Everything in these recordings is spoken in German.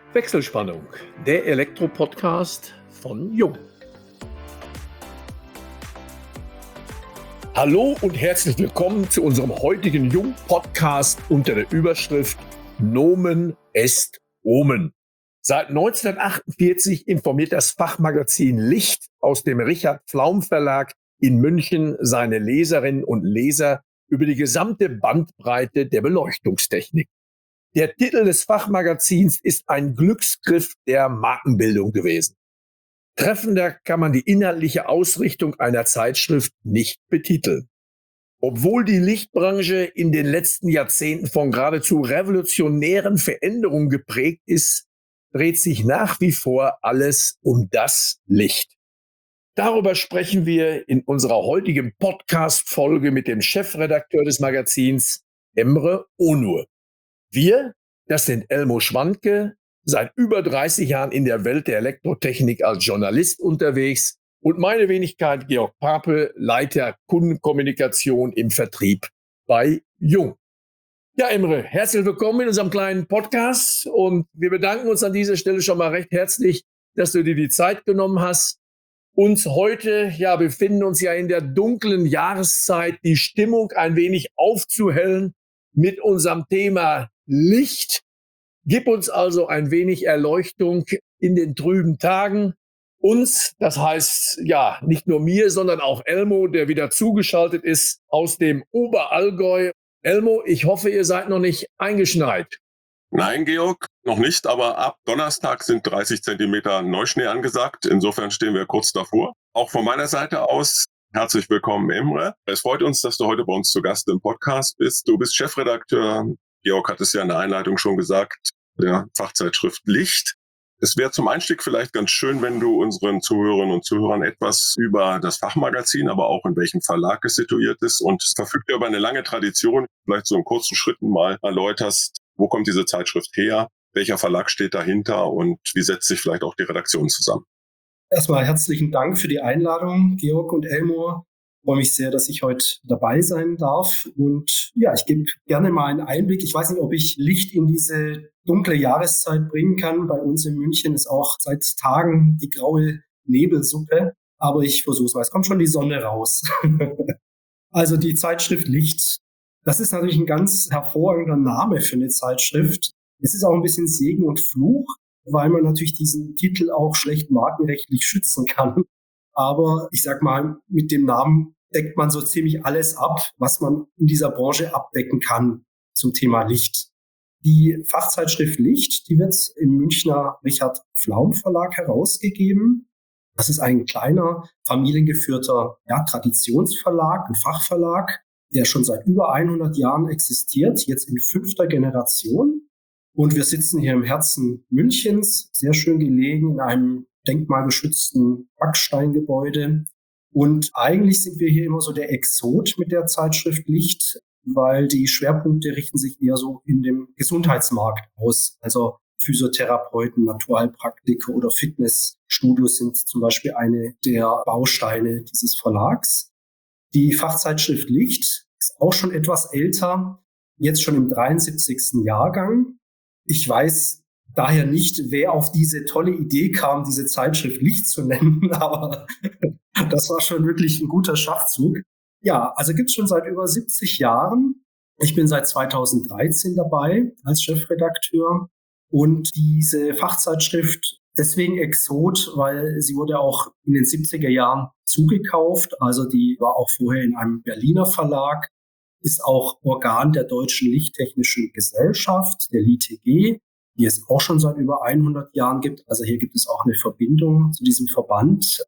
Wechselspannung, der Elektro-Podcast von Jung. Hallo und herzlich willkommen zu unserem heutigen Jung-Podcast unter der Überschrift Nomen est Omen. Seit 1948 informiert das Fachmagazin Licht aus dem Richard Pflaum Verlag in München seine Leserinnen und Leser über die gesamte Bandbreite der Beleuchtungstechnik. Der Titel des Fachmagazins ist ein Glücksgriff der Markenbildung gewesen. Treffender kann man die inhaltliche Ausrichtung einer Zeitschrift nicht betiteln. Obwohl die Lichtbranche in den letzten Jahrzehnten von geradezu revolutionären Veränderungen geprägt ist, dreht sich nach wie vor alles um das Licht. Darüber sprechen wir in unserer heutigen Podcast-Folge mit dem Chefredakteur des Magazins, Emre Onur. Wir, das sind Elmo Schwanke, seit über 30 Jahren in der Welt der Elektrotechnik als Journalist unterwegs, und meine Wenigkeit Georg Pape, Leiter Kundenkommunikation im Vertrieb bei Jung. Ja, Emre, herzlich willkommen in unserem kleinen Podcast und wir bedanken uns an dieser Stelle schon mal recht herzlich, dass du dir die Zeit genommen hast. Uns heute, befinden uns ja in der dunklen Jahreszeit, die Stimmung ein wenig aufzuhellen mit unserem Thema Licht. Gib uns also ein wenig Erleuchtung in den trüben Tagen. Uns, das heißt nicht nur mir, sondern auch Elmo, der wieder zugeschaltet ist aus dem Oberallgäu. Elmo, ich hoffe, ihr seid noch nicht eingeschneit. Nein, Georg, noch nicht, aber ab Donnerstag sind 30 Zentimeter Neuschnee angesagt. Insofern stehen wir kurz davor. Auch von meiner Seite aus herzlich willkommen, Emre. Es freut uns, dass du heute bei uns zu Gast im Podcast bist. Du bist Chefredakteur, Georg hat es ja in der Einleitung schon gesagt, der Fachzeitschrift Licht. Es wäre zum Einstieg vielleicht ganz schön, wenn du unseren Zuhörerinnen und Zuhörern etwas über das Fachmagazin, aber auch in welchem Verlag es situiert ist und es verfügt über eine lange Tradition, vielleicht so in kurzen Schritten mal erläuterst, wo kommt diese Zeitschrift her, welcher Verlag steht dahinter und wie setzt sich vielleicht auch die Redaktion zusammen? Erstmal herzlichen Dank für die Einladung, Georg und Elmo. Ich freue mich sehr, dass ich heute dabei sein darf. Und ich gebe gerne mal einen Einblick. Ich weiß nicht, ob ich Licht in diese dunkle Jahreszeit bringen kann. Bei uns in München ist auch seit Tagen die graue Nebelsuppe. Aber ich versuche es mal. Es kommt schon die Sonne raus. Also die Zeitschrift Licht. Das ist natürlich ein ganz hervorragender Name für eine Zeitschrift. Es ist auch ein bisschen Segen und Fluch, weil man natürlich diesen Titel auch schlecht markenrechtlich schützen kann. Aber ich sag mal, mit dem Namen deckt man so ziemlich alles ab, was man in dieser Branche abdecken kann zum Thema Licht. Die Fachzeitschrift Licht, die wird im Münchner Richard Pflaum Verlag herausgegeben. Das ist ein kleiner, familiengeführter Traditionsverlag, ein Fachverlag, der schon seit über 100 Jahren existiert, jetzt in 5. Generation. Und wir sitzen hier im Herzen Münchens, sehr schön gelegen in einem denkmalgeschützten Backsteingebäude. Und eigentlich sind wir hier immer so der Exot mit der Zeitschrift Licht, weil die Schwerpunkte richten sich eher so in dem Gesundheitsmarkt aus. Also Physiotherapeuten, Naturheilpraktiker oder Fitnessstudios sind zum Beispiel eine der Bausteine dieses Verlags. Die Fachzeitschrift Licht ist auch schon etwas älter, jetzt schon im 73. Jahrgang. Ich weiß daher nicht, wer auf diese tolle Idee kam, diese Zeitschrift Licht zu nennen, aber das war schon wirklich ein guter Schachzug. Ja, also gibt's schon seit über 70 Jahren. Ich bin seit 2013 dabei als Chefredakteur und diese Fachzeitschrift deswegen Exot, weil sie wurde auch in den 70er Jahren zugekauft. Also die war auch vorher in einem Berliner Verlag, ist auch Organ der Deutschen Lichttechnischen Gesellschaft, der LITG, die es auch schon seit über 100 Jahren gibt. Also hier gibt es auch eine Verbindung zu diesem Verband.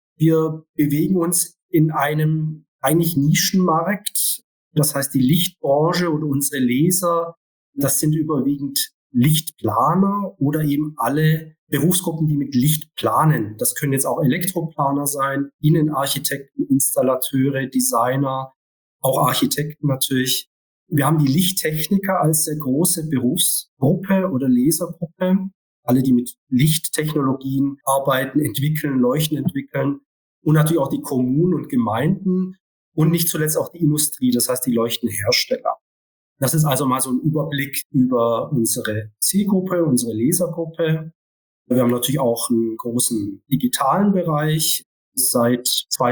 Wir bewegen uns in einem eigentlich Nischenmarkt. Das heißt, die Lichtbranche oder unsere Leser, das sind überwiegend Lichtplaner oder eben alle Berufsgruppen, die mit Licht planen. Das können jetzt auch Elektroplaner sein, Innenarchitekten, Installateure, Designer, auch Architekten natürlich. Wir haben die Lichttechniker als sehr große Berufsgruppe oder Lesergruppe. Alle, die mit Lichttechnologien arbeiten, entwickeln, Leuchten entwickeln. Und natürlich auch die Kommunen und Gemeinden und nicht zuletzt auch die Industrie, das heißt die Leuchtenhersteller. Das ist also mal so ein Überblick über unsere Zielgruppe, unsere Lesergruppe. Wir haben natürlich auch einen großen digitalen Bereich. Seit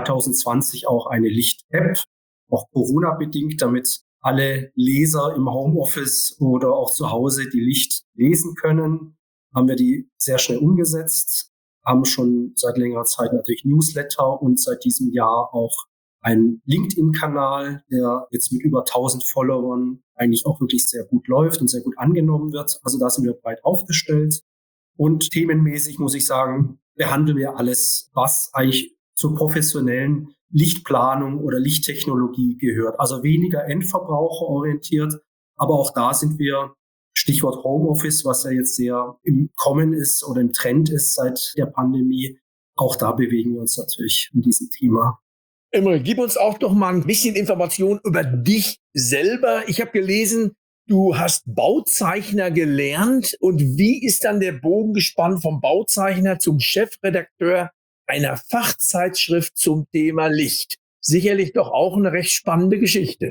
2020 auch eine Licht-App, auch Corona-bedingt, damit alle Leser im Homeoffice oder auch zu Hause die Licht lesen können, haben wir die sehr schnell umgesetzt, haben schon seit längerer Zeit natürlich Newsletter und seit diesem Jahr auch einen LinkedIn-Kanal, der jetzt mit über 1000 Followern eigentlich auch wirklich sehr gut läuft und sehr gut angenommen wird. Also da sind wir breit aufgestellt. Und themenmäßig muss ich sagen, behandeln wir alles, was eigentlich zur professionellen Lichtplanung oder Lichttechnologie gehört. Also weniger endverbraucherorientiert, aber auch da sind wir, Stichwort Homeoffice, was ja jetzt sehr im Kommen ist oder im Trend ist seit der Pandemie. Auch da bewegen wir uns natürlich in diesem Thema. Imre, gib uns auch doch mal ein bisschen Information über dich selber. Ich habe gelesen, du hast Bauzeichner gelernt. Und wie ist dann der Bogen gespannt vom Bauzeichner zum Chefredakteur einer Fachzeitschrift zum Thema Licht? Sicherlich doch auch eine recht spannende Geschichte.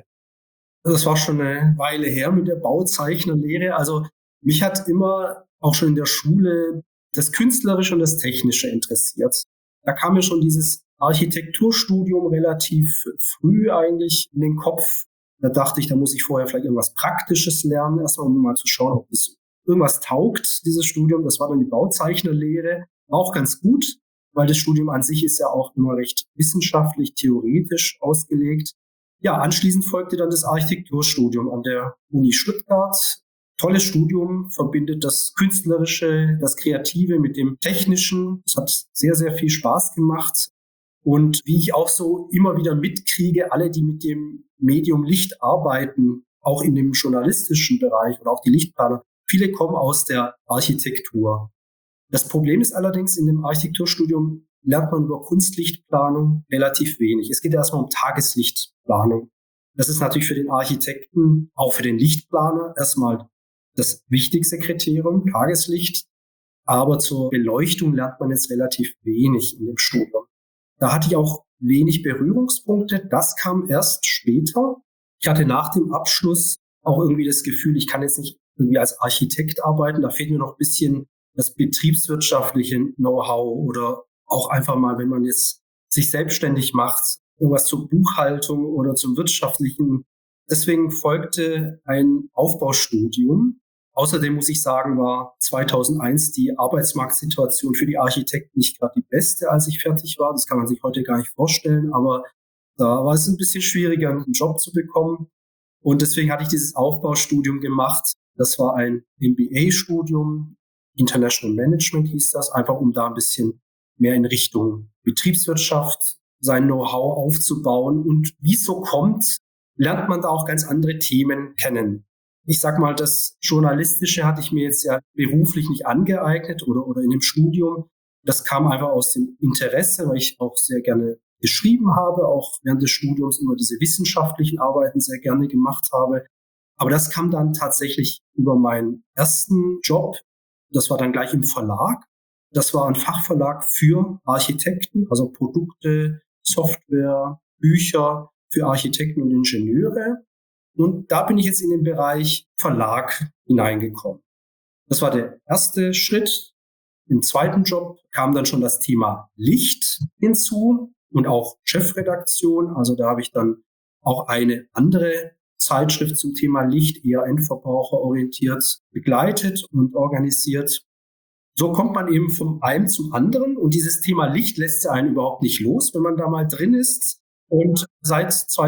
Das war schon eine Weile her mit der Bauzeichnerlehre. Also mich hat immer auch schon in der Schule das Künstlerische und das Technische interessiert. Da kam mir schon dieses Architekturstudium relativ früh eigentlich in den Kopf. Da dachte ich, da muss ich vorher vielleicht irgendwas Praktisches lernen, erstmal um mal zu schauen, ob das irgendwas taugt, dieses Studium. Das war dann die Bauzeichnerlehre. War auch ganz gut, weil das Studium an sich ist ja auch immer recht wissenschaftlich, theoretisch ausgelegt. Ja, anschließend folgte dann das Architekturstudium an der Uni Stuttgart. Tolles Studium, verbindet das Künstlerische, das Kreative mit dem Technischen. Es hat sehr, sehr viel Spaß gemacht. Und wie ich auch so immer wieder mitkriege, alle, die mit dem Medium Licht arbeiten, auch in dem journalistischen Bereich oder auch die Lichtplaner, viele kommen aus der Architektur. Das Problem ist allerdings, in dem Architekturstudium lernt man über Kunstlichtplanung relativ wenig. Es geht erstmal um Tageslichtplanung. Das ist natürlich für den Architekten, auch für den Lichtplaner, erstmal das wichtigste Kriterium, Tageslicht. Aber zur Beleuchtung lernt man jetzt relativ wenig in dem Studium. Da hatte ich auch wenig Berührungspunkte. Das kam erst später. Ich hatte nach dem Abschluss auch irgendwie das Gefühl, ich kann jetzt nicht irgendwie als Architekt arbeiten. Da fehlt mir noch ein bisschen das betriebswirtschaftliche Know-how oder auch einfach mal, wenn man jetzt sich selbstständig macht, irgendwas zur Buchhaltung oder zum wirtschaftlichen. Deswegen folgte ein Aufbaustudium. Außerdem muss ich sagen, war 2001 die Arbeitsmarktsituation für die Architekten nicht gerade die beste, als ich fertig war. Das kann man sich heute gar nicht vorstellen, aber da war es ein bisschen schwieriger, einen Job zu bekommen. Und deswegen hatte ich dieses Aufbaustudium gemacht. Das war ein MBA-Studium, International Management hieß das, einfach um da ein bisschen mehr in Richtung Betriebswirtschaft sein Know-how aufzubauen. Und wie es so kommt, lernt man da auch ganz andere Themen kennen. Ich sag mal, das Journalistische hatte ich mir jetzt ja beruflich nicht angeeignet oder in dem Studium. Das kam einfach aus dem Interesse, weil ich auch sehr gerne geschrieben habe, auch während des Studiums immer diese wissenschaftlichen Arbeiten sehr gerne gemacht habe. Aber das kam dann tatsächlich über meinen ersten Job. Das war dann gleich im Verlag. Das war ein Fachverlag für Architekten, also Produkte, Software, Bücher für Architekten und Ingenieure. Und da bin ich jetzt in den Bereich Verlag hineingekommen. Das war der erste Schritt. Im zweiten Job kam dann schon das Thema Licht hinzu und auch Chefredaktion. Also da habe ich dann auch eine andere Zeitschrift zum Thema Licht, eher endverbraucherorientiert, begleitet und organisiert. So kommt man eben vom einen zum anderen. Und dieses Thema Licht lässt einen überhaupt nicht los, wenn man da mal drin ist. Und seit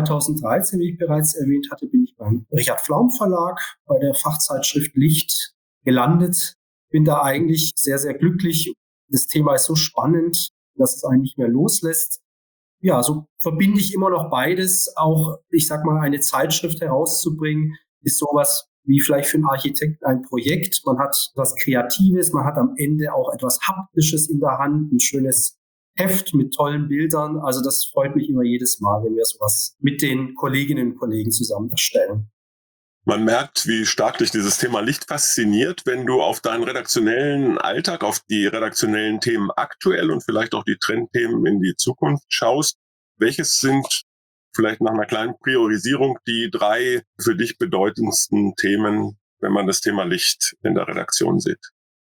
2013, wie ich bereits erwähnt hatte, bin ich beim Richard Pflaum Verlag bei der Fachzeitschrift Licht gelandet. Bin da eigentlich sehr, sehr glücklich. Das Thema ist so spannend, dass es einen nicht mehr loslässt. Ja, so verbinde ich immer noch beides. Auch, ich sag mal, eine Zeitschrift herauszubringen, ist sowas wie vielleicht für einen Architekten ein Projekt. Man hat was Kreatives, man hat am Ende auch etwas Haptisches in der Hand, ein schönes Heft mit tollen Bildern. Also das freut mich immer jedes Mal, wenn wir sowas mit den Kolleginnen und Kollegen zusammen erstellen. Man merkt, wie stark dich dieses Thema Licht fasziniert, wenn du auf deinen redaktionellen Alltag, auf die redaktionellen Themen aktuell und vielleicht auch die Trendthemen in die Zukunft schaust. Welches sind vielleicht nach einer kleinen Priorisierung die 3 für dich bedeutendsten Themen, wenn man das Thema Licht in der Redaktion sieht.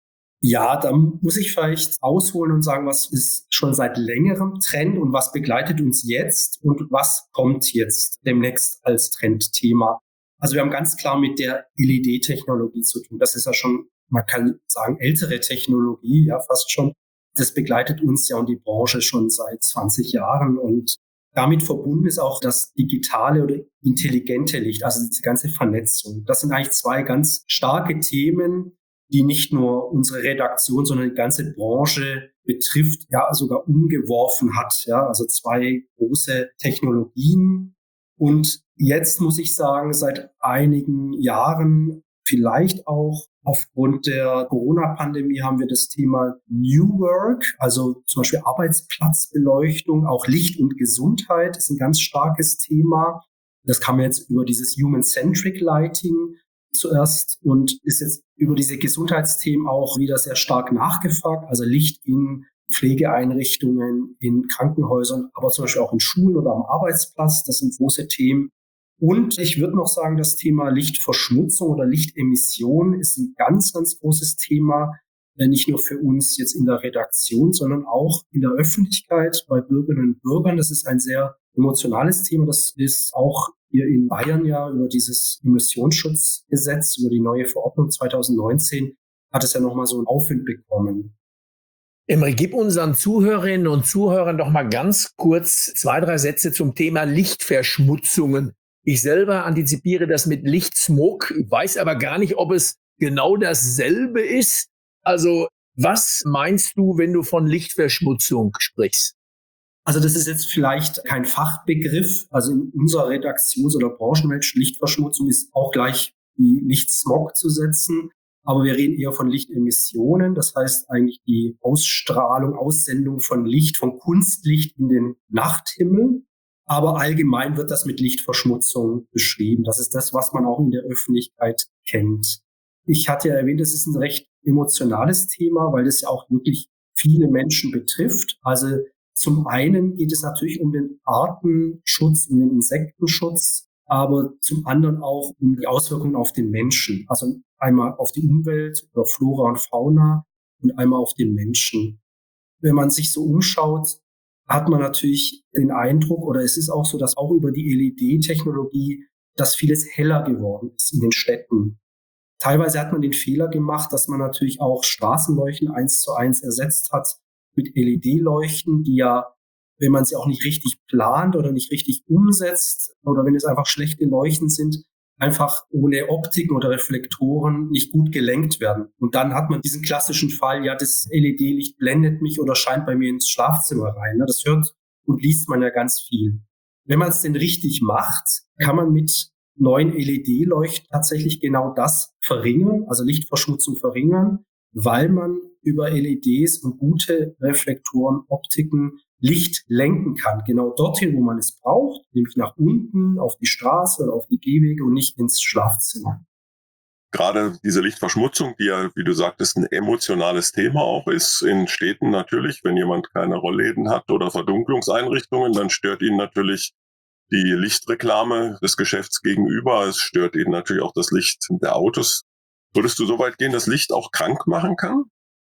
Ja, da muss ich vielleicht ausholen und sagen, was ist schon seit längerem Trend und was begleitet uns jetzt und was kommt jetzt demnächst als Trendthema. Also wir haben ganz klar mit der LED-Technologie zu tun. Das ist ja schon, man kann sagen, ältere Technologie, ja fast schon. Das begleitet uns ja und die Branche schon seit 20 Jahren und damit verbunden ist auch das digitale oder intelligente Licht, also diese ganze Vernetzung. Das sind eigentlich 2 ganz starke Themen, die nicht nur unsere Redaktion, sondern die ganze Branche betrifft, ja sogar umgeworfen hat. Ja, also 2 große Technologien. Und jetzt muss ich sagen, seit einigen Jahren, vielleicht auch aufgrund der Corona-Pandemie, haben wir das Thema New Work, also zum Beispiel Arbeitsplatzbeleuchtung, auch Licht und Gesundheit ist ein ganz starkes Thema. Das kam jetzt über dieses Human-Centric Lighting zuerst und ist jetzt über diese Gesundheitsthemen auch wieder sehr stark nachgefragt. Also Licht in Pflegeeinrichtungen, in Krankenhäusern, aber zum Beispiel auch in Schulen oder am Arbeitsplatz. Das sind große Themen. Und ich würde noch sagen, das Thema Lichtverschmutzung oder Lichtemission ist ein ganz, ganz großes Thema, nicht nur für uns jetzt in der Redaktion, sondern auch in der Öffentlichkeit bei Bürgerinnen und Bürgern. Das ist ein sehr emotionales Thema. Das ist auch hier in Bayern ja über dieses Emissionsschutzgesetz, über die neue Verordnung 2019, hat es ja nochmal so einen Aufwind bekommen. Emre, gib unseren Zuhörerinnen und Zuhörern doch mal ganz kurz 2, 3 Sätze zum Thema Lichtverschmutzungen. Ich selber antizipiere das mit Lichtsmog, weiß aber gar nicht, ob es genau dasselbe ist. Also, was meinst du, wenn du von Lichtverschmutzung sprichst? Also das ist jetzt vielleicht kein Fachbegriff. Also in unserer Redaktions- oder Branchenwelt, Lichtverschmutzung ist auch gleich wie Lichtsmog zu setzen. Aber wir reden eher von Lichtemissionen. Das heißt eigentlich die Ausstrahlung, Aussendung von Licht, von Kunstlicht in den Nachthimmel. Aber allgemein wird das mit Lichtverschmutzung beschrieben. Das ist das, was man auch in der Öffentlichkeit kennt. Ich hatte ja erwähnt, das ist ein recht emotionales Thema, weil das ja auch wirklich viele Menschen betrifft. Also zum einen geht es natürlich um den Artenschutz, um den Insektenschutz, aber zum anderen auch um die Auswirkungen auf den Menschen. Also einmal auf die Umwelt oder Flora und Fauna und einmal auf den Menschen. Wenn man sich so umschaut, hat man natürlich den Eindruck, oder es ist auch so, dass auch über die LED-Technologie, dass vieles heller geworden ist in den Städten. Teilweise hat man den Fehler gemacht, dass man natürlich auch Straßenleuchten 1:1 ersetzt hat mit LED-Leuchten, die ja, wenn man sie auch nicht richtig plant oder nicht richtig umsetzt oder wenn es einfach schlechte Leuchten sind, einfach ohne Optiken oder Reflektoren nicht gut gelenkt werden. Und dann hat man diesen klassischen Fall, ja, das LED-Licht blendet mich oder scheint bei mir ins Schlafzimmer rein. Das hört und liest man ja ganz viel. Wenn man es denn richtig macht, kann man mit neuen LED-Leuchten tatsächlich genau das verringern, also Lichtverschmutzung verringern, weil man über LEDs und gute Reflektoren, Optiken Licht lenken kann. Genau dorthin, wo man es braucht, nämlich nach unten, auf die Straße oder auf die Gehwege und nicht ins Schlafzimmer. Gerade diese Lichtverschmutzung, die ja, wie du sagtest, ein emotionales Thema auch ist, in Städten natürlich, wenn jemand keine Rollläden hat oder Verdunklungseinrichtungen, dann stört ihn natürlich die Lichtreklame des Geschäfts gegenüber. Es stört ihn natürlich auch das Licht der Autos. Würdest du so weit gehen, dass Licht auch krank machen kann?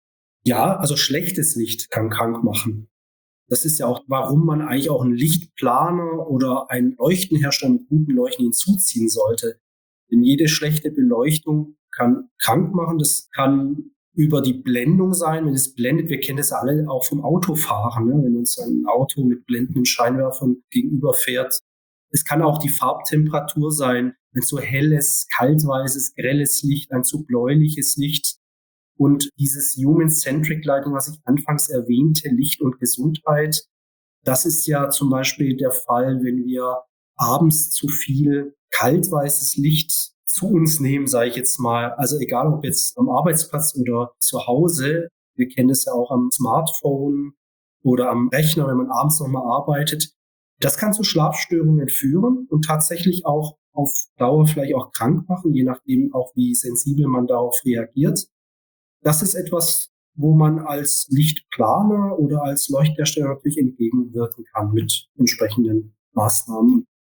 Ja, also schlechtes Licht kann krank machen. Das ist ja auch, warum man eigentlich auch einen Lichtplaner oder einen Leuchtenhersteller mit guten Leuchten hinzuziehen sollte. Denn jede schlechte Beleuchtung kann krank machen. Das kann über die Blendung sein, wenn es blendet. Wir kennen das alle auch vom Autofahren, ne? Wenn uns ein Auto mit blendenden Scheinwerfern gegenüber fährt. Es kann auch die Farbtemperatur sein, wenn so helles, kaltweißes, grelles Licht, ein zu bläuliches Licht. Und dieses Human-Centric Lighting, was ich anfangs erwähnte, Licht und Gesundheit, das ist ja zum Beispiel der Fall, wenn wir abends zu viel kaltweißes Licht zu uns nehmen, sage ich jetzt mal. Also egal, ob jetzt am Arbeitsplatz oder zu Hause. Wir kennen das ja auch am Smartphone oder am Rechner, wenn man abends nochmal arbeitet. Das kann zu Schlafstörungen führen und tatsächlich auch auf Dauer vielleicht auch krank machen, je nachdem auch, wie sensibel man darauf reagiert. Das ist etwas, wo man als Lichtplaner oder als Leuchthersteller natürlich entgegenwirken kann mit entsprechenden Maßnahmen.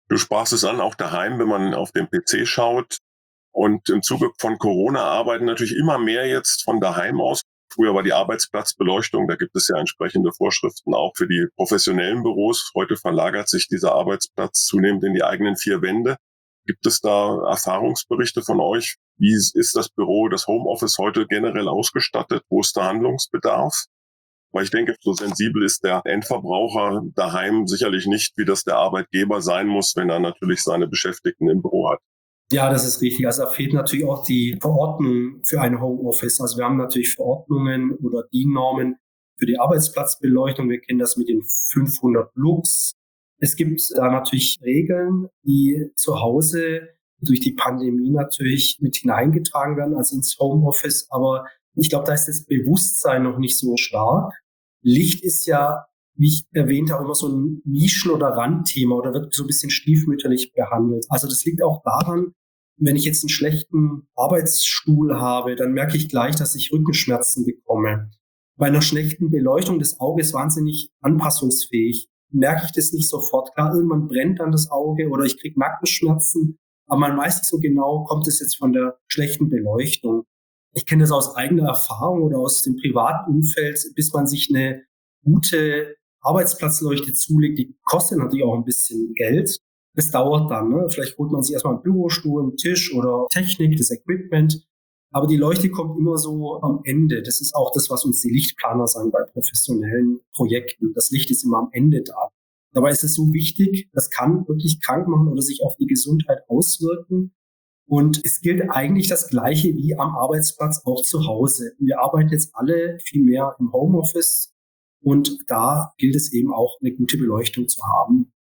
Du sprachst es an, auch daheim, wenn man auf den PC schaut. Und im Zuge von Corona arbeiten natürlich immer mehr jetzt von daheim aus. Früher war die Arbeitsplatzbeleuchtung, da gibt es ja entsprechende Vorschriften auch für die professionellen Büros. Heute verlagert sich dieser Arbeitsplatz zunehmend in die eigenen vier Wände. Gibt es da Erfahrungsberichte von euch? Wie ist das Büro, das Homeoffice heute generell ausgestattet? Wo ist der Handlungsbedarf? Weil ich denke, so sensibel ist der Endverbraucher daheim sicherlich nicht, wie das der Arbeitgeber sein muss, wenn er natürlich seine Beschäftigten im Büro hat. Ja, das ist richtig. Also da fehlt natürlich auch die Verordnung für ein Homeoffice. Also wir haben natürlich Verordnungen oder DIN-Normen für die Arbeitsplatzbeleuchtung. Wir kennen das mit den 500 Lux. Es gibt da natürlich Regeln, die zu Hause durch die Pandemie natürlich mit hineingetragen werden, also ins Homeoffice. Aber ich glaube, da ist das Bewusstsein noch nicht so stark. Licht ist ja, wie ich erwähnt habe, immer so ein Nischen- oder Randthema oder wird so ein bisschen stiefmütterlich behandelt. Also das liegt auch daran, wenn ich jetzt einen schlechten Arbeitsstuhl habe, dann merke ich gleich, dass ich Rückenschmerzen bekomme. Bei einer schlechten Beleuchtung des Auges wahnsinnig anpassungsfähig. Merke ich das nicht sofort. Klar, irgendwann brennt dann das Auge oder ich kriege Nackenschmerzen, aber man weiß nicht so genau, kommt es jetzt von der schlechten Beleuchtung. Ich kenne das aus eigener Erfahrung oder aus dem privaten Umfeld, bis man sich eine gute Arbeitsplatzleuchte zulegt, die kostet natürlich auch ein bisschen Geld. Das dauert dann, ne? Vielleicht holt man sich erstmal einen Bürostuhl, einen Tisch oder Technik, das Equipment. Aber die Leuchte kommt immer so am Ende. Das ist auch das, was uns die Lichtplaner sagen bei professionellen Projekten. Das Licht ist immer am Ende da. Dabei ist es so wichtig, das kann wirklich krank machen oder sich auf die Gesundheit auswirken. Und es gilt eigentlich das Gleiche wie am Arbeitsplatz auch zu Hause. Wir arbeiten jetzt alle viel mehr im Homeoffice und da gilt es eben auch, eine gute Beleuchtung zu haben.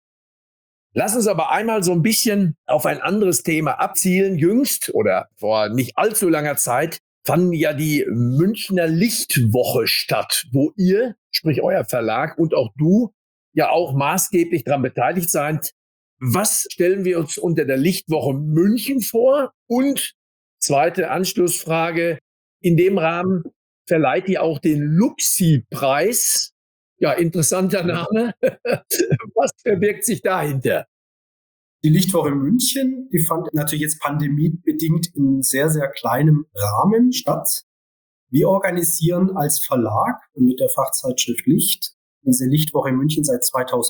Lass uns aber einmal so ein bisschen auf ein anderes Thema abzielen. Jüngst oder vor nicht allzu langer Zeit fand ja die Münchner Lichtwoche statt, wo ihr, sprich euer Verlag und auch du, ja auch maßgeblich daran beteiligt seid. Was stellen wir uns unter der Lichtwoche München vor? Und zweite Anschlussfrage, in dem Rahmen verleiht ihr auch den Luxi-Preis. Ja, interessanter Name. Was verbirgt sich dahinter? Die Lichtwoche München, die fand natürlich jetzt pandemiebedingt in sehr, sehr kleinem Rahmen statt. Wir organisieren als Verlag und mit der Fachzeitschrift Licht diese Lichtwoche München seit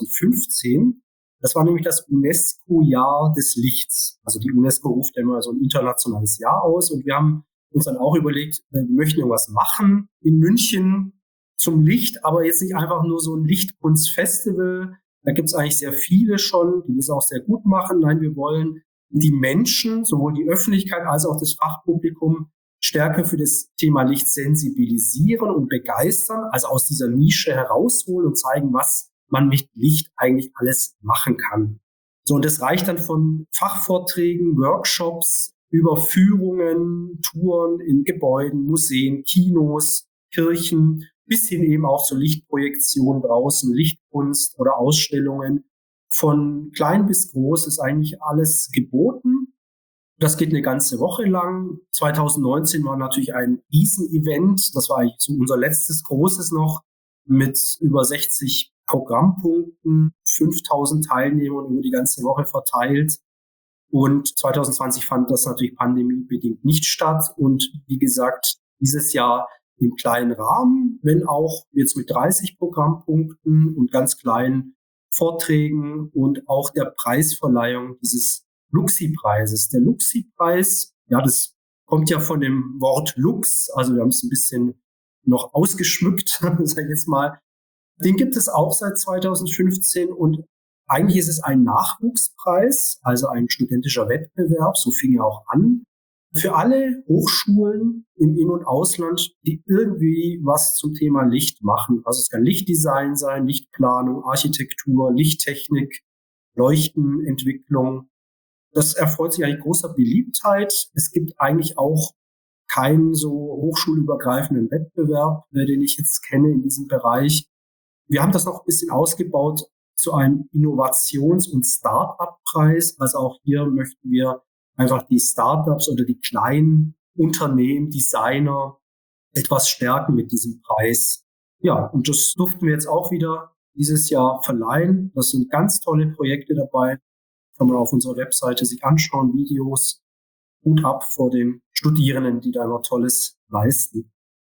2015. Das war nämlich das UNESCO-Jahr des Lichts. Also die UNESCO ruft ja immer so ein internationales Jahr aus und wir haben uns dann auch überlegt, wir möchten irgendwas machen in München zum Licht, aber jetzt nicht einfach nur so ein Lichtkunstfestival. Da gibt es eigentlich sehr viele schon, die das auch sehr gut machen. Nein, wir wollen die Menschen, sowohl die Öffentlichkeit als auch das Fachpublikum, stärker für das Thema Licht sensibilisieren und begeistern, also aus dieser Nische herausholen und zeigen, was man mit Licht eigentlich alles machen kann. So, und das reicht dann von Fachvorträgen, Workshops, über Führungen, Touren in Gebäuden, Museen, Kinos, Kirchen, bis hin eben auch zur Lichtprojektion draußen, Lichtkunst oder Ausstellungen. Von klein bis groß ist eigentlich alles geboten. Das geht eine ganze Woche lang. 2019 war natürlich ein Riesenevent. Das war eigentlich so unser letztes großes noch mit über 60 Programmpunkten, 5000 Teilnehmern über die ganze Woche verteilt. Und 2020 fand das natürlich pandemiebedingt nicht statt. Und wie gesagt, dieses Jahr im kleinen Rahmen, wenn auch jetzt mit 30 Programmpunkten und ganz kleinen Vorträgen und auch der Preisverleihung dieses Luxi-Preises. Der Luxi-Preis, ja, das kommt ja von dem Wort Lux, also wir haben es ein bisschen noch ausgeschmückt, sag ich jetzt mal. Den gibt es auch seit 2015 und eigentlich ist es ein Nachwuchspreis, also ein studentischer Wettbewerb, so fing er auch an, für alle Hochschulen im In- und Ausland, die irgendwie was zum Thema Licht machen. Also es kann Lichtdesign sein, Lichtplanung, Architektur, Lichttechnik, Leuchtenentwicklung. Das erfreut sich eigentlich großer Beliebtheit. Es gibt eigentlich auch keinen so hochschulübergreifenden Wettbewerb, den ich jetzt kenne in diesem Bereich. Wir haben das noch ein bisschen ausgebaut zu einem Innovations- und Start-up-Preis. Also auch hier möchten wir einfach die Startups oder die kleinen Unternehmen, Designer etwas stärken mit diesem Preis. Ja, und das durften wir jetzt auch wieder dieses Jahr verleihen. Das sind ganz tolle Projekte dabei Kann man auf unserer Webseite sich anschauen, Videos. Hut ab vor den Studierenden, die da immer Tolles leisten.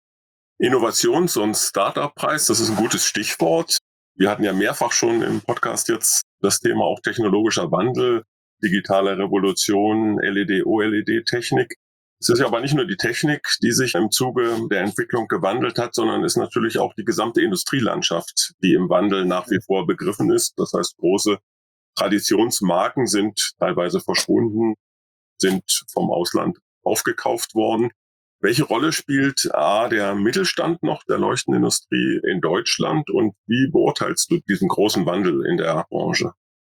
Innovations- und Startup-Preis, das ist ein gutes Stichwort. Wir hatten ja mehrfach schon im Podcast jetzt das Thema auch technologischer Wandel, digitale Revolution, LED, OLED-Technik. Es ist ja aber nicht nur die Technik, die sich im Zuge der Entwicklung gewandelt hat, sondern ist natürlich auch die gesamte Industrielandschaft, die im Wandel nach wie vor begriffen ist. Das heißt, große Traditionsmarken sind teilweise verschwunden, sind vom Ausland aufgekauft worden. Welche Rolle spielt der Mittelstand noch der Leuchtenindustrie in Deutschland und wie beurteilst du diesen großen Wandel in der Branche?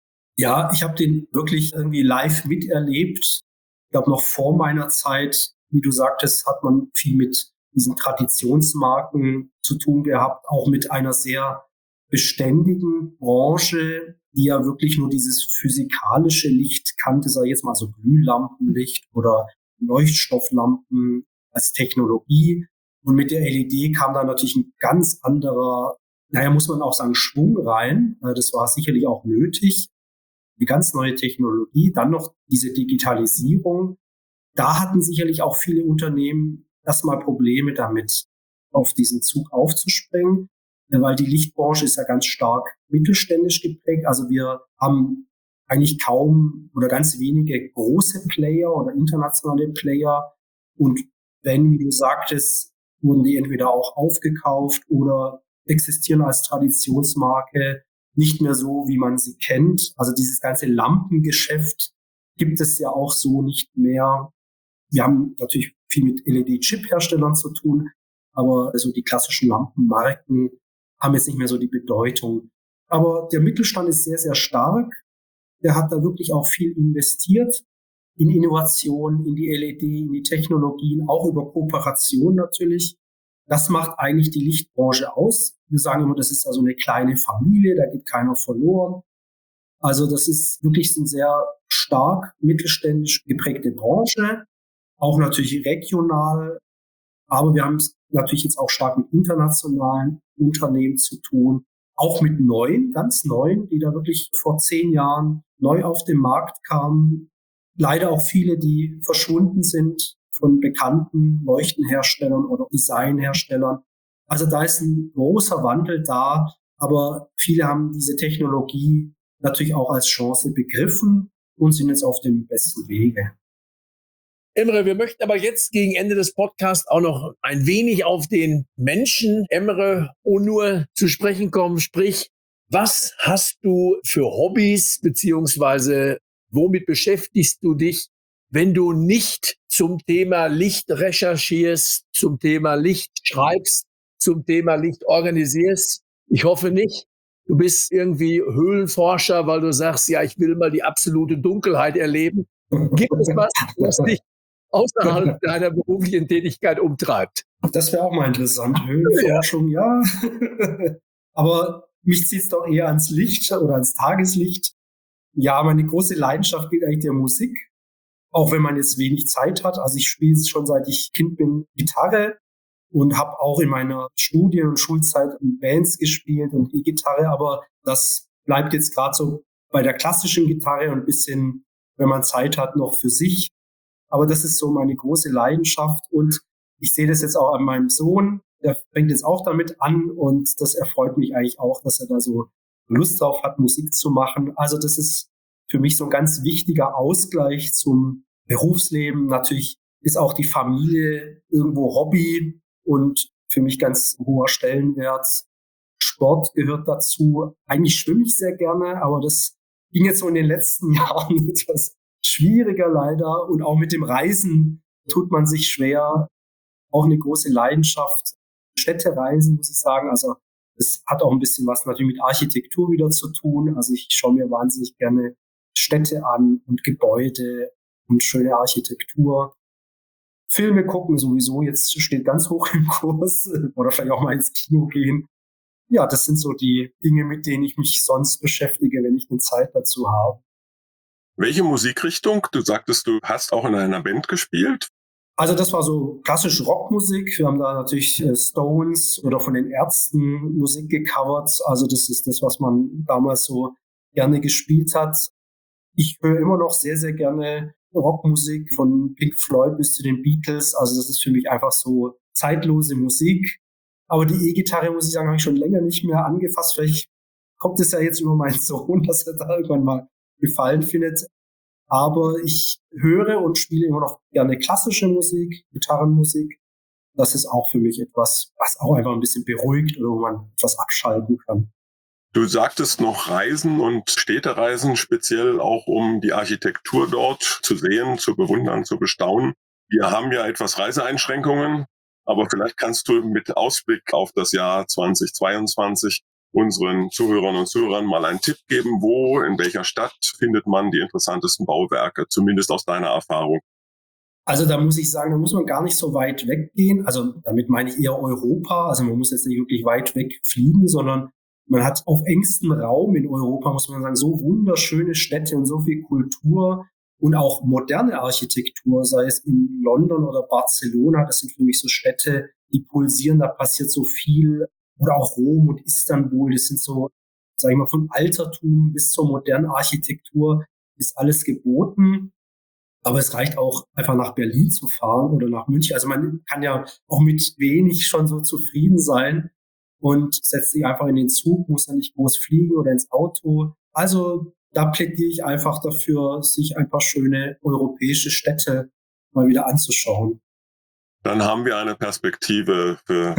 Ja, ich habe den wirklich irgendwie live miterlebt. Ich glaube, noch vor meiner Zeit, wie du sagtest, hat man viel mit diesen Traditionsmarken zu tun gehabt, auch mit einer sehr beständigen Branche, die ja wirklich nur dieses physikalische Licht kannte, sag ich jetzt mal so Glühlampenlicht oder Leuchtstofflampen als Technologie. Und mit der LED kam da natürlich ein ganz anderer, muss man auch sagen, Schwung rein. Das war sicherlich auch nötig. Eine ganz neue Technologie. Dann noch diese Digitalisierung. Da hatten sicherlich auch viele Unternehmen erstmal Probleme damit, auf diesen Zug aufzuspringen, weil die Lichtbranche ist ja ganz stark mittelständisch geprägt. Also wir haben eigentlich kaum oder ganz wenige große Player oder internationale Player. Und wenn, wie du sagtest, wurden die entweder auch aufgekauft oder existieren als Traditionsmarke nicht mehr so, wie man sie kennt. Also dieses ganze Lampengeschäft gibt es ja auch so nicht mehr. Wir haben natürlich viel mit LED-Chip-Herstellern zu tun, aber also die klassischen Lampenmarken haben jetzt nicht mehr so die Bedeutung. Aber der Mittelstand ist sehr, sehr stark. Der hat da wirklich auch viel investiert in Innovation, in die LED, in die Technologien, auch über Kooperation natürlich. Das macht eigentlich die Lichtbranche aus. Wir sagen immer, das ist also eine kleine Familie, da geht keiner verloren. Also das ist wirklich eine sehr stark mittelständisch geprägte Branche, auch natürlich regional. Aber wir haben es natürlich jetzt auch stark mit internationalen Unternehmen zu tun, auch mit neuen, ganz neuen, die da wirklich vor 10 Jahren neu auf den Markt kamen. Leider auch viele, die verschwunden sind von bekannten Leuchtenherstellern oder Designherstellern. Also da ist ein großer Wandel da, aber viele haben diese Technologie natürlich auch als Chance begriffen und sind jetzt auf dem besten Wege. Emre, wir möchten aber jetzt gegen Ende des Podcasts auch noch ein wenig auf den Menschen Emre Onur zu sprechen kommen. Sprich, was hast du für Hobbys, beziehungsweise womit beschäftigst du dich, wenn du nicht zum Thema Licht recherchierst, zum Thema Licht schreibst, zum Thema Licht organisierst? Ich hoffe nicht. Du bist irgendwie Höhlenforscher, weil du sagst, ja, ich will mal die absolute Dunkelheit erleben. Gibt es was dich außerhalb deiner beruflichen Tätigkeit umtreibt? Das wäre auch mal interessant. Höhlenforschung, ja. Aber mich zieht es doch eher ans Licht oder ans Tageslicht. Ja, meine große Leidenschaft gilt eigentlich der Musik. Auch wenn man jetzt wenig Zeit hat. Also ich spiele schon seit ich Kind bin Gitarre und habe auch in meiner Studien- und Schulzeit in Bands gespielt und E-Gitarre. Aber das bleibt jetzt gerade so bei der klassischen Gitarre und ein bisschen, wenn man Zeit hat, noch für sich. Aber das ist so meine große Leidenschaft und ich sehe das jetzt auch an meinem Sohn. Der fängt jetzt auch damit an und das erfreut mich eigentlich auch, dass er da so Lust drauf hat, Musik zu machen. Also das ist für mich so ein ganz wichtiger Ausgleich zum Berufsleben. Natürlich ist auch die Familie irgendwo Hobby und für mich ganz hoher Stellenwert. Sport gehört dazu. Eigentlich schwimme ich sehr gerne, aber das ging jetzt so in den letzten Jahren etwas schwieriger leider. Und auch mit dem Reisen tut man sich schwer. Auch eine große Leidenschaft. Städtereisen, muss ich sagen. Also es hat auch ein bisschen was natürlich mit Architektur wieder zu tun. Also ich schaue mir wahnsinnig gerne Städte an und Gebäude und schöne Architektur. Filme gucken sowieso jetzt steht ganz hoch im Kurs oder vielleicht auch mal ins Kino gehen. Ja, das sind so die Dinge, mit denen ich mich sonst beschäftige, wenn ich eine Zeit dazu habe. Welche Musikrichtung? Du sagtest, du hast auch in einer Band gespielt. Also das war so klassische Rockmusik. Wir haben da natürlich Stones oder von den Ärzten Musik gecovert. Also das ist das, was man damals so gerne gespielt hat. Ich höre immer noch sehr, sehr gerne Rockmusik von Pink Floyd bis zu den Beatles. Also das ist für mich einfach so zeitlose Musik. Aber die E-Gitarre, muss ich sagen, habe ich schon länger nicht mehr angefasst. Vielleicht kommt es ja jetzt über meinen Sohn, dass er da irgendwann mal Gefallen findet. Aber ich höre und spiele immer noch gerne klassische Musik, Gitarrenmusik. Das ist auch für mich etwas, was auch einfach ein bisschen beruhigt oder wo man etwas abschalten kann. Du sagtest noch Reisen und Städtereisen, speziell auch um die Architektur dort zu sehen, zu bewundern, zu bestaunen. Wir haben ja etwas Reiseeinschränkungen, aber vielleicht kannst du mit Ausblick auf das Jahr 2022 unseren Zuhörern und Zuhörern mal einen Tipp geben, wo, in welcher Stadt findet man die interessantesten Bauwerke, zumindest aus deiner Erfahrung. Also da muss ich sagen, da muss man gar nicht so weit weggehen. Also damit meine ich eher Europa. Also man muss jetzt nicht wirklich weit weg fliegen, sondern man hat auf engstem Raum in Europa, muss man sagen, so wunderschöne Städte und so viel Kultur und auch moderne Architektur, sei es in London oder Barcelona. Das sind für mich so Städte, die pulsieren, da passiert so viel. Oder auch Rom und Istanbul, das sind so, sag ich mal, vom Altertum bis zur modernen Architektur ist alles geboten. Aber es reicht auch einfach nach Berlin zu fahren oder nach München. Also man kann ja auch mit wenig schon so zufrieden sein und setzt sich einfach in den Zug, muss dann nicht groß fliegen oder ins Auto. Also da plädiere ich einfach dafür, sich ein paar schöne europäische Städte mal wieder anzuschauen. Dann haben wir eine Perspektive für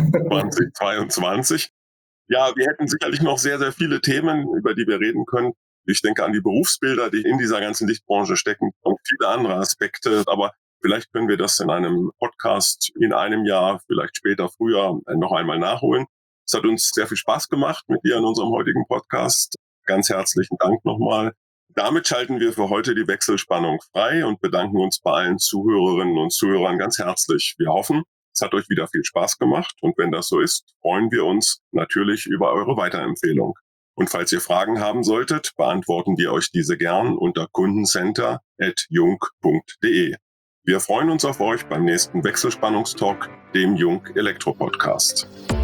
2022. Ja, wir hätten sicherlich noch sehr, sehr viele Themen, über die wir reden können. Ich denke an die Berufsbilder, die in dieser ganzen Lichtbranche stecken und viele andere Aspekte. Aber vielleicht können wir das in einem Podcast in einem Jahr, vielleicht später, früher noch einmal nachholen. Es hat uns sehr viel Spaß gemacht mit dir in unserem heutigen Podcast. Ganz herzlichen Dank nochmal. Damit schalten wir für heute die Wechselspannung frei und bedanken uns bei allen Zuhörerinnen und Zuhörern ganz herzlich. Wir hoffen, es hat euch wieder viel Spaß gemacht und wenn das so ist, freuen wir uns natürlich über eure Weiterempfehlung. Und falls ihr Fragen haben solltet, beantworten wir euch diese gern unter kundencenter@jung.de. Wir freuen uns auf euch beim nächsten Wechselspannungstalk, dem Jung Elektro Podcast.